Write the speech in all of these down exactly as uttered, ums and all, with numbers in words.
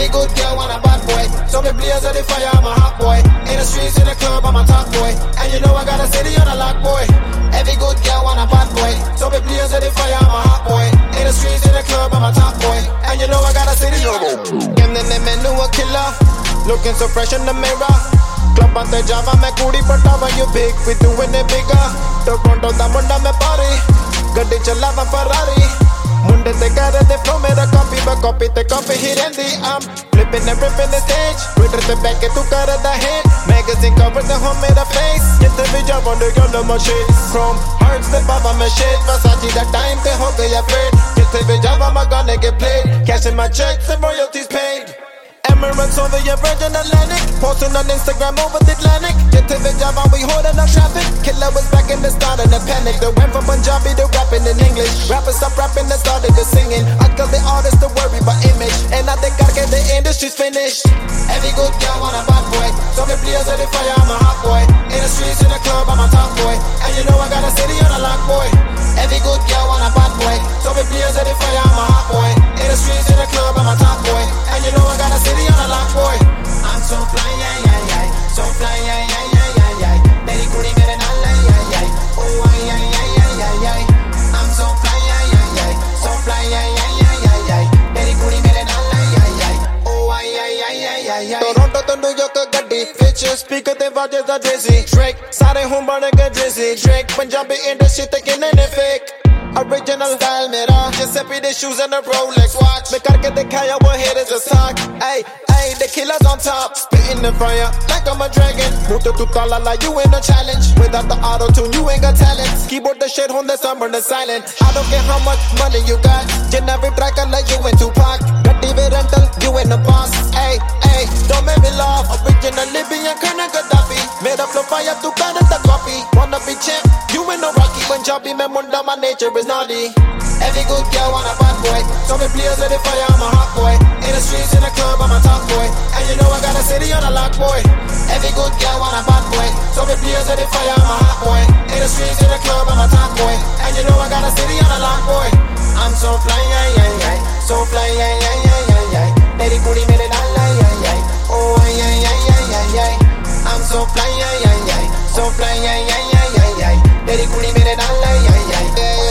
good girl want a bad boy. So me blaze of the fire, I'm a hot boy. In the streets, in the club, I'm a top boy. And you know I got a city on a lock, boy. Every good girl want a bad boy. So me blaze of the fire, I'm a hot boy. In the streets, in the club, I'm a top boy. And you know I got a city on a and then they men a killer. Looking so fresh in the mirror. Club on the Java, me goody, but how you big? We doing it bigger. The front of the munda me party. Gadi chalava Ferrari. Munde te kare de flow mera copy, but copy te copy hit and the I'm flipping and ripping the stage. Twitter te back it to kare the hit. Magazine cover the home made a face. Get the video on the girl of my shit. Chrome hearts the baba my shit. Versace that time te ho gaya paid. Get the video on my gonna get played. Cashing my checks and royalties paid. Emirates over your Virgin Atlantic. Posting on Instagram over the Atlantic. Get to the job and we holding up traffic. Killer was back in the start of the panic. They went from Punjabi to rapping in English. Rappers stop rapping and started to singing. I tell the artists to worry about image. And I think I get the industry's finished. Every good girl want a bad boy. So me blaze of the fire, I'm a hot boy. In the streets, in the club, I'm a top boy. And you know I got a city on a lock, boy. Every good girl want a bad boy. So me blaze of the fire, I'm a hot boy. In the streets, in the club, I'm a top boy. And you know I got a city on a lock, boy. I'm so fly, yeah, yeah, yeah. So fly, yeah, yeah, yeah, yeah, yeah. Meri kudi mere naal, yeah, yeah. Oh, yeah, yeah, yeah, yeah, yeah. I'm so fly, yeah, yeah, yeah. So fly, yeah, yeah, yeah, yeah, yeah. Meri kudi mere naal, yeah, yeah. Oh, yeah, yeah, yeah, yeah, yeah. Toronto to New York gaddi ਵਿੱਚ speaker ਤੇ ਵਾਜੇ ਦਾ Drizzy Drake ਸਾਰੇ ਹੁਣ ਬਣ ਗਏ Drizzy Drake Punjabi industry ਤੇ ਕਿੰਨੇ ਨੇ fake Original style mera Giuseppe the shoes and the Rolex watch Me karke dikhaya what haters just talk Ay, ay, the killers on top Spitting the fire like I'm a dragon Muta tu tala like you ain't a challenge Without the auto-tune you ain't got talent Keyboard the shit on the summer the silent I don't care how much money you got Generic tracker like you in Tupac Gaddi with rental, you ain't the boss Ay, ay, don't make me laugh Original Libyan kinda Gaddafi Made up flow fire tu kinda the copy Wanna be champ, you ain't no Rocky Punjabi me munda my nature is naughty Every good girl want a bad boy So me blaze of the fire, I'm a hot boy In the streets, in the club, I'm a top boy And you know I got a city on a lock, boy Every good girl want a bad boy So me blaze of the fire, I'm a hot boy In the streets, in the club, I'm a top boy And you know I got a city on a lock, boy I'm so fly, yeah, yeah, yeah So fly, yeah, yeah, yeah, yeah, yeah Meri kudi mere naal, yeah, yeah Oh, yeah, yeah, yeah, yeah, yeah I'm so fly, yeah, yeah, yeah So fly, yeah, yeah, yeah, yeah, yeah Meri kudi mere naal, yeah, yeah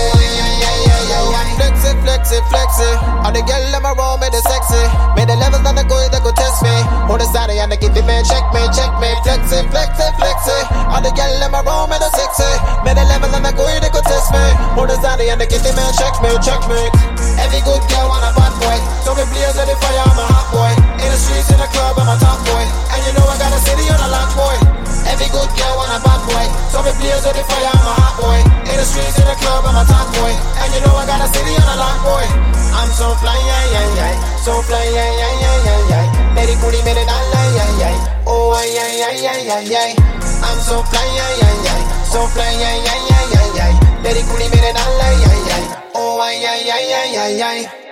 Flexi, flexi, flexi All the girl in my room, made it sexy Made the levels on the go, they go test me On the side, and they give me man, check me, check me Flexi, flexi, flexi All the girl in my room, made it sexy Made the levels on the go, they go test me On the side, and they give me man, check me, check me Every good girl want a bad boy So me blaze of the fire, I'm a hot boy In the streets, in the club, I'm a top boy And you know I got a city on a lock, boy Every good girl want a bad boy So me blaze of the fire, I'm a hot boy In the streets, in the club, I'm a top boy And you know I got a city on a lock, boy I'm so fly, yeah, yeah, yeah So fly, yeah, yeah, yeah, yeah, yeah Meri kudi mere naal, yeah, yeah Oh, yeah, yeah, yeah, yeah, yeah I'm so fly, yeah, yeah, yeah So fly, yeah, yeah, yeah, yeah, yeah Meri kudi mere naal, yeah, yeah Oh, yeah, yeah, yeah, yeah, yeah